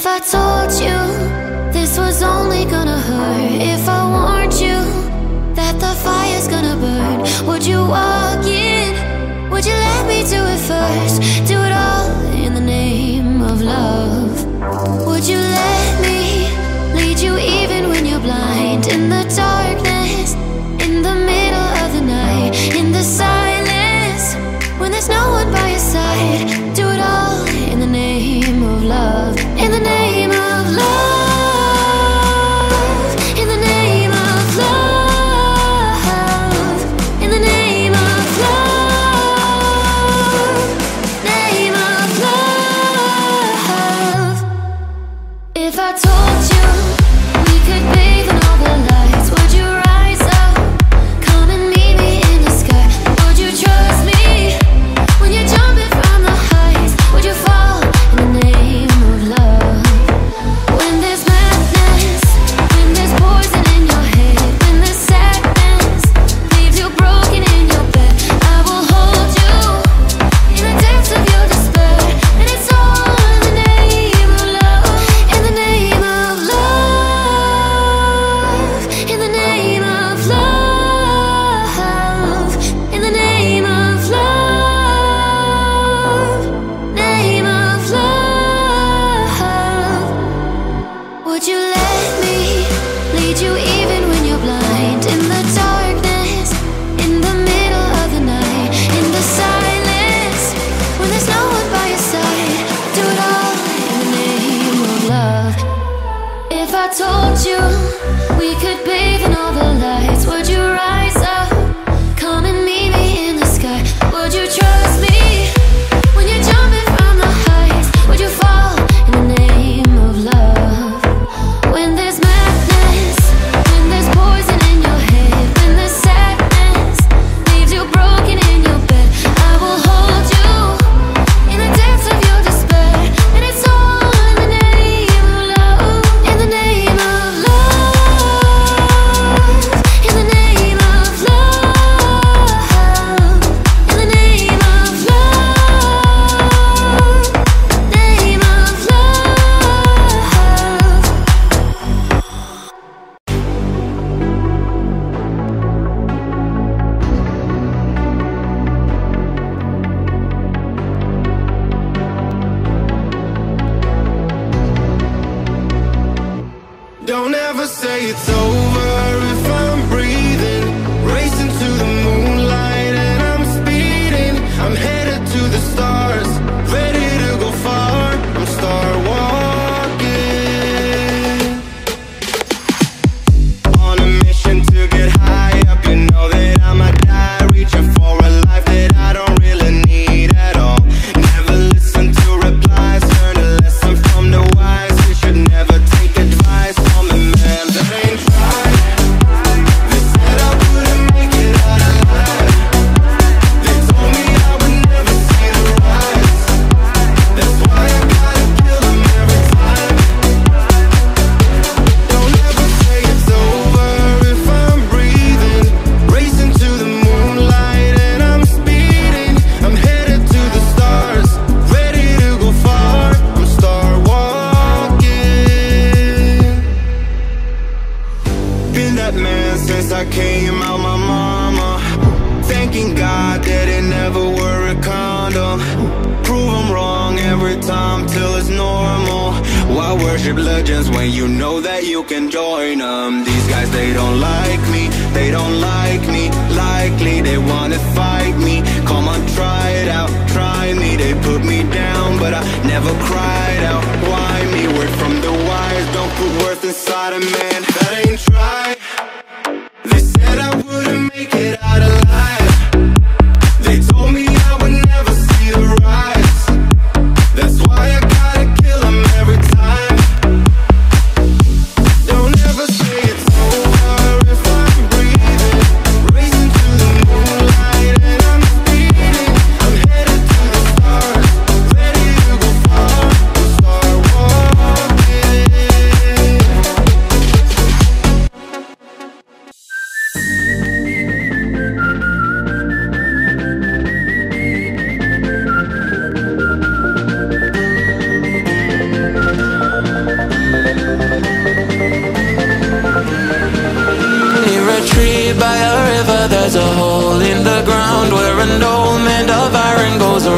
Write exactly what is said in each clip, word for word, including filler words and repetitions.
If I told you this was only gonna hurt, if I warned you that the fire's gonna burn, would you walk in? Would you let me do it first? Do it all in the name of love. Would you let me lead you even when you're blind? In the darkness, in the middle of the night, in the silence, when there's no one by your side. Do it all in the name of love. In the name of love. In the name of love. In the name of love. Name of love. If I told you we could bathe in all the lights, would you rise up? Come and meet me in the sky. Would you trust me when you're jumping from the heights? Would you fall in the name of love? When there's madness, when there's poison in your head, when the sadness leaves you broken in your bed, I will hold you in the depths of your despair. And it's all in the name of love. In the name of love. In the name of love. In the name of love. Name of love. Would you let me lead you even when you're blind? In the darkness, in the middle of the night, in the silence, when there's no one by your side. Do it all in the name of love. If I told you we could bathe in all the lights, would you rise up? Come and meet me in the sky. Would you trust me when you're jumping from the heights? Would you fall in the name of love? When there's madness, when there's poison in your head, when the sadness leaves you broken in your bed, I will hold you in the depths of your despair. And it's all in the name of love. In the name of love. In the name of love. In the name of love. Name of Don't ever say it's over if I'm breathing. Racing to the moonlight and I'm speeding. I'm headed to the stars, ready to go far. I'm start walking on a mission to get high up. You know that I'ma die, reaching for a life that I don't really need at all. Never listen to replies, learn a lesson from the wise. You should never take advice from a man that ain't tried. They said I wouldn't make it out alive. They told me I would never see the rise. That's why I gotta kill them every time. Don't ever say it's over if I'm breathing. Racing to the moonlight and I'm speeding. I'm headed to the stars, ready to go far. I'm start walking. Been that man since I came out my mama. Thanking God that it never were a condom. Prove I'm wrong every time till it's normal. Why worship legends when you know that you can join them? These guys, they don't like me, they don't like me. Likely they wanna fight me. Come on, try it out, try me. They put me down, but I never cried out. Why me? Word from the wise, don't put worth inside a man that ain't tried. They said I wouldn't make it out alive. They told me I would never see the rise. That's why I gotta kill them every time. Don't ever say it's over if I'm breathing. Racing to the moonlight and I'm speeding. I'm headed to the stars, ready to go far. Start walking.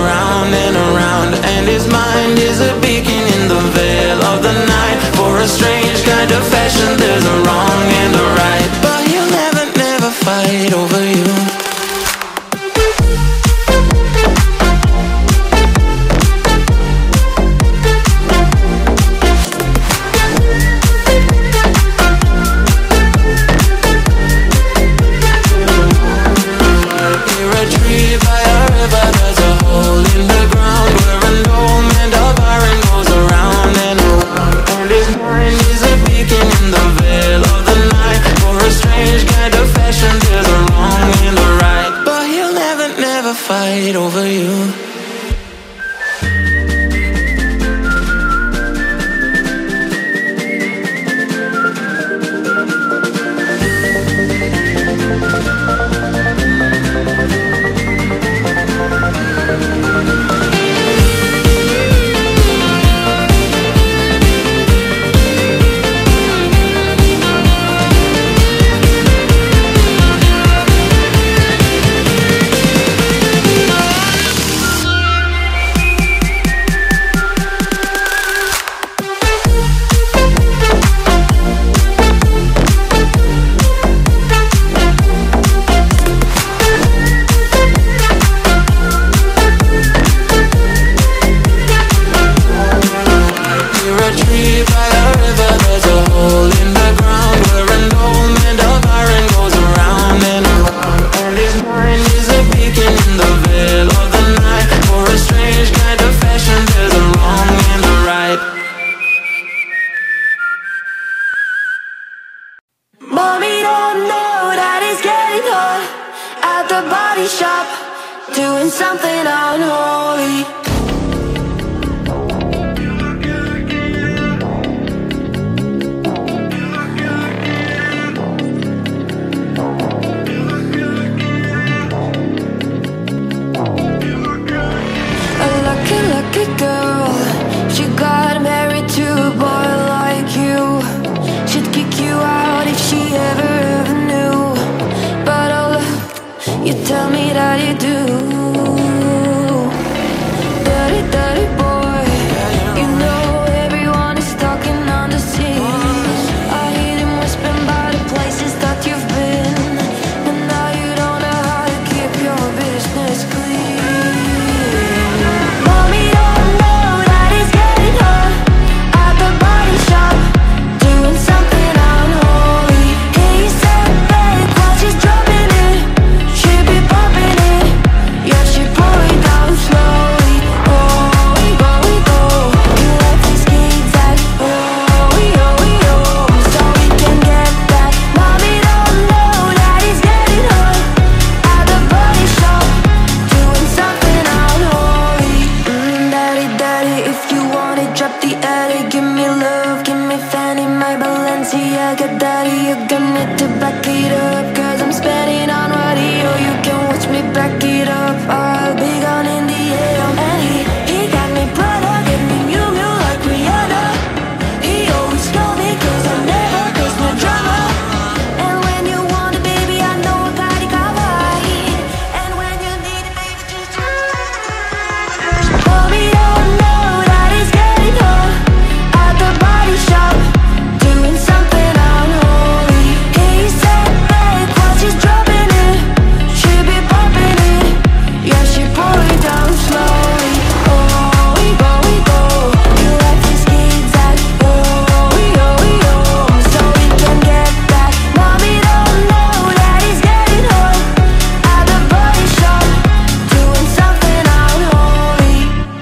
around and around, and his mind is a beacon in the veil of the night. For a strange kind of fashion, there's a wrong and a right, but he'll never, never fight over you. Fight over you. Shop, doing something unholy. A lucky, lucky girl. She got married to a boy like you. She'd kick you out if she ever, ever knew. But oh, you tell me that you do. Dirty, dirty boy. You know everyone is talking on the scene. I hear them whispering about the places that you've been, and now you don't know how to keep your business clean. Mommy don't know that he's getting hot at the body shop, doing something unholy. He said back while she's dropping it. She be popping it, yeah, she pull it down slowly. Oh, we go, we go. You left these kids at oh, we oh, we oh, so we can get that. Mommy don't know that he's getting hot at the body shop, doing something unholy. Mm, daddy, daddy, if you want it, drop the attic. Give me love, give me Fanny, my Balenciaga. Daddy, you're gonna need to back it up, cause I'm spending on radio. You can watch me back it up. I'll be gone in the air. And he, he got me Prada, get me Miu Miu like Rihanna. He always told me cause I never cause no drama. And when you want it, baby, I know I got it covered. And when you need it, baby, just Mommy don't know that he's getting hot at the body shop, doing something unholy. He said back while she's dropping it. She be popping it, yeah, she pull it down slowly. Oh, we go, we go. You left these kids at oh, we oh, we oh, so we can get that. Mommy don't know that he's getting hot at the body shop, doing something unholy.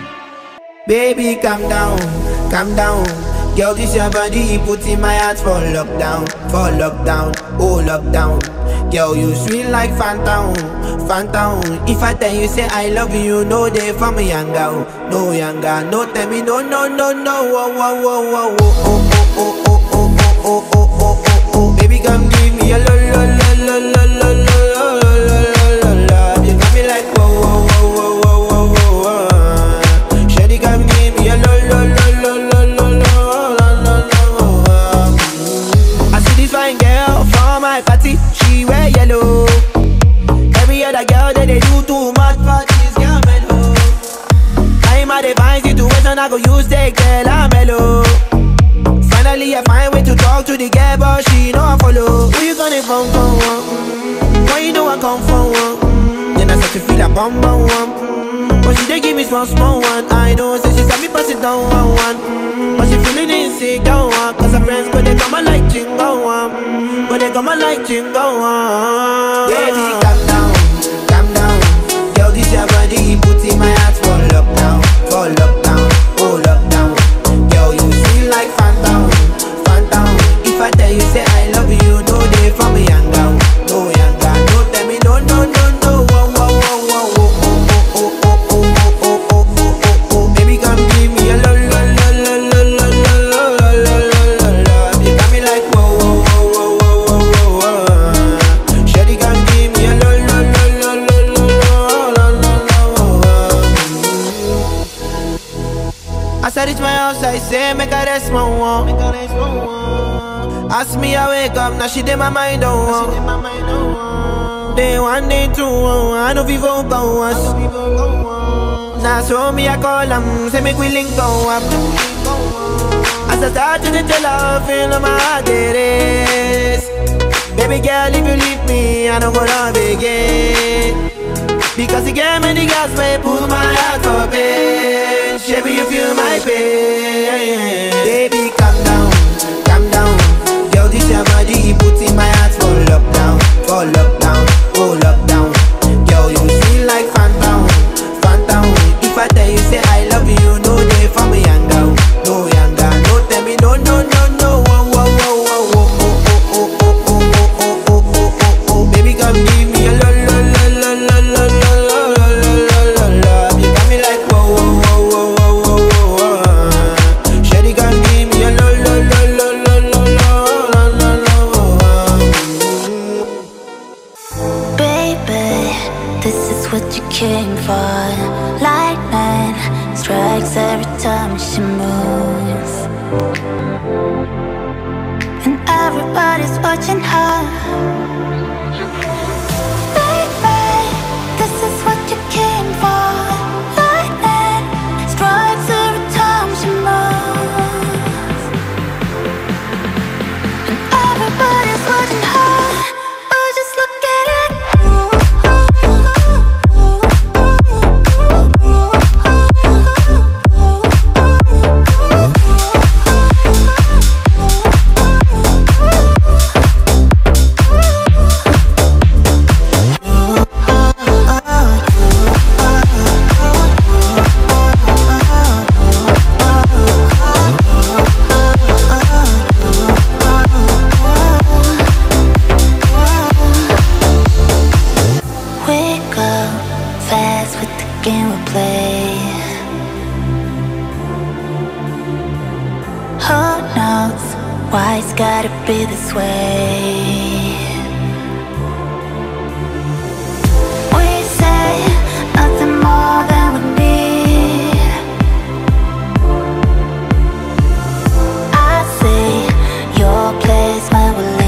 Baby, calm down, calm down. Girl, this your body, put in my heart for lockdown, for lockdown, oh lockdown. Girl, you sweet like phantom, phantom. If I tell you say I love you, no day for me younger, no younger. No tell me no, no, no, no. Oh, oh, oh, oh, oh, oh, oh, oh, oh, oh, oh, oh, oh, oh. Baby, come give me a lo, lo, lo, lo, lo, lo, lo, lo, lo, lo, lo. You got me like whoa, whoa, whoa, whoa, whoa, whoa, whoa. Shawty, come give me a lo, lo, lo, lo, lo, lo, lo, lo, lo. I see this fine girl for my party, she wear yellow. Every other girl that they do too much for this girl, mellow. say, girl, I'm mellow. Finally, I find way to talk to the girl, but she know I follow. Who you gonna phone for? Mm-hmm. Why you know I come for one? Mm-hmm. Then I start to feel a bum bum one. Mm-hmm. But she dey give me small small one. I know, say she said me pass it down one one. Mm-hmm. But she feeling insecure one. Cause her friends go they come and like chingo one. Mm-hmm. Go they come and like chingo one. Baby, calm down, calm down. Girl, this your body, put in my heart for lockdown, for lockdown, oh lockdown. Girl, you feel like phantom, phantom. If I tell you say I love you, no day for me young girl, no young girl. No tell me no, no, no, no. Whoa, whoa, whoa, whoa, whoa, oh, oh, oh, oh, oh, oh, oh, oh, oh. Baby, come give me a love, love, love, love, love, love, love, love, love, love. You got me like whoa, whoa, whoa, whoa, whoa, whoa, whoa. Shawty, come give me a love, love, love, love, love, love, love, love. As I reach my house, I say, make a rest, my one. Ask me, I wake up, now she did my mind, oh. Day one, day two, I know people go us. Now so me, I call them, say make we link go up. As I start to tell her, feel my heart it is. Baby girl, if you leave me, I don't go love again. Because you gave me the gas, may pull my heart for pain. Baby, you feel my pain. Baby, calm down, calm down. Girl, this your body, put in my heart for lockdown, for lockdown, oh lockdown. Girl, you feel like phantom, phantom. If I tell you say I love you, no day for me young girl, no young girl. No tell me no, no, no, no. Whoa, whoa, whoa, whoa, whoa, oh, oh, oh, oh, oh, oh, oh, oh, oh, oh. Baby, come give me a lo, lo, lo, lo, lo, lo, lo, lo, lo, lo, lo. You got me like whoa, whoa, whoa, whoa, whoa, whoa, whoa. Shawty, come give me a lo, lo, lo, lo, lo, lo, lo, lo, lo. Baby, this is what you came for. Lightning strikes every time she moves, and everybody's watching her. Baby, this is what you came for. Lightning strikes every time she moves, and everybody's watching her. Oh, just look at it. We go fast with the game we play. Who knows why it's gotta be this way? We say nothing more than we need. I see your place when we leave.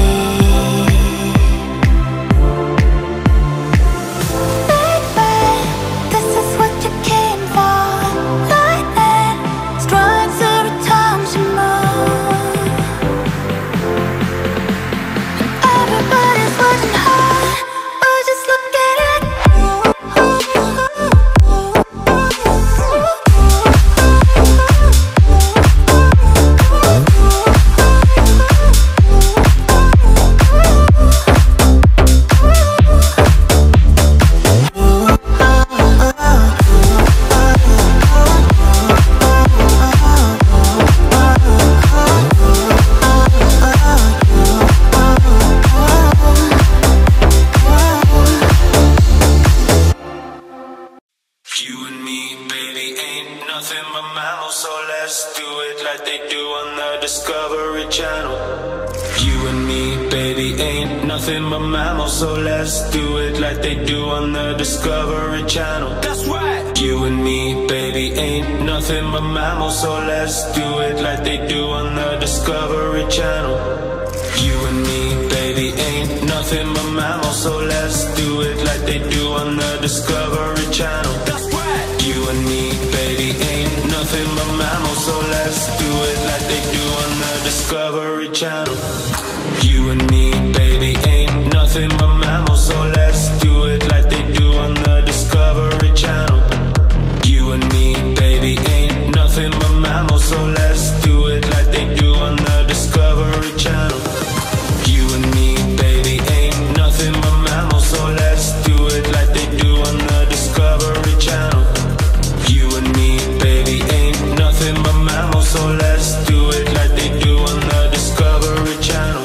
Discovery Channel. You and me, baby, ain't nothing but mammals, so let's do it like they do on the Discovery Channel. That's right. You and me, baby, ain't nothing but mammals, so let's do it like they do on the Discovery Channel. You and me, baby, ain't nothing but mammals, so let's do it like they do on the Discovery Channel. That's right. You and me, baby, ain't nothing but mammals, so let's do it like they do on the Discovery Channel. You and me, baby, ain't nothing but mammals, so let's do it like they do on the Discovery Channel. You and me, baby, ain't nothing but mammals, so let's do it like they do on the Discovery Channel. You and me, baby, ain't nothing but mammals, so let's do it like they do on the Discovery Channel. You and me, baby, ain't nothing but mammals, so let's do it like they do on the Discovery Channel.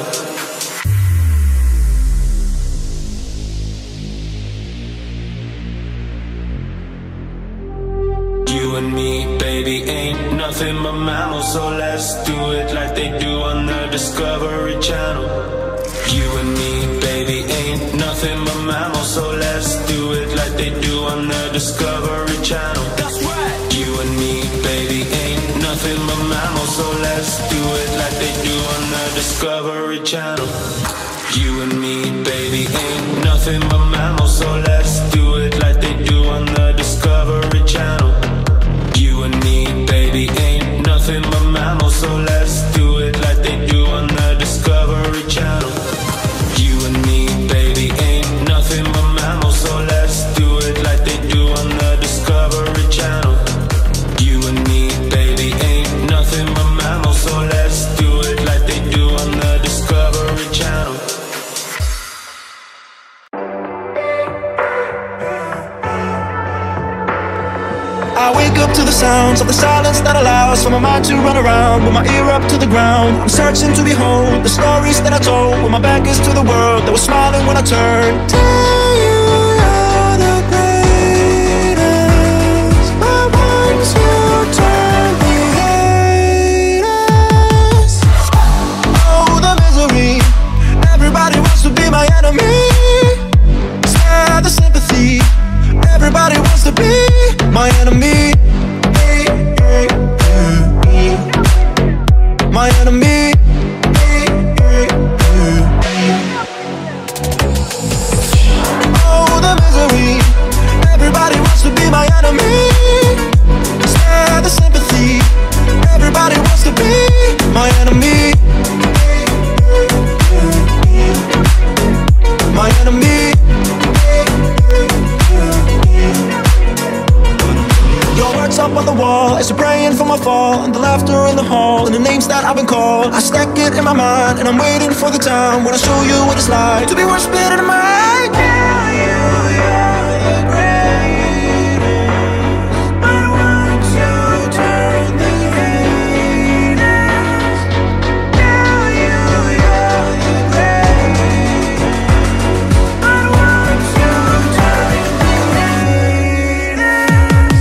You and me, baby, ain't nothing but mammals, so let's do it like they do on the Discovery Channel. You and me, baby, ain't nothing but mammals, so let's do it like they do on the Discovery Channel. That's right. You and me, baby, ain't nothing but mammals, so let's do it like they do on the Discovery Channel. You and me, baby, ain't nothing but mammals, so let's do it like they do on the Discovery Channel. You and me, baby, ain't nothing but mammals, so let's do it like they do on the Discovery Channel. You and me, baby, ain't nothing but mammals, so let's do it like they do on the Discovery Channel. You and me, baby, ain't nothing but mammals, so let's do it like they do on the Discovery Channel. I wake up to the sounds of the silence that allows for my mind to run around with my ear up to the ground. I'm searching to behold the stories that I told when my back is to the world that was smiling when I turned. Tell you you're the greatest, but once you turn the haters. Oh, the misery. Everybody wants to be my enemy. Spare the sympathy. Everybody wants to be my enemy. My enemy. Oh, the misery. Everybody wants to be my enemy. Spare the sympathy. Everybody wants to be my enemy. My enemy. Up on the wall as you're praying for my fall, and the laughter in the hall, and the names that I've been called. I stack it in my mind, and I'm waiting for the time when I show you what it's like to be worse better than mine. Tell you you're the greatest, but once you turn the haters. Tell you you're the greatest, but once you turn the haters.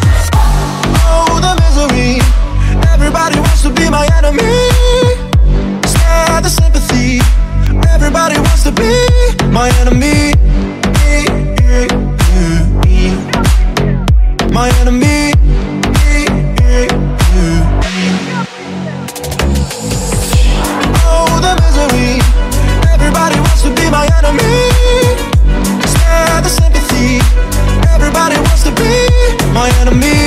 Everybody wants to be my enemy. Spare the sympathy. Everybody wants to be my enemy. My enemy. Oh, the misery. Everybody wants to be my enemy. Spare the sympathy. Everybody wants to be my enemy.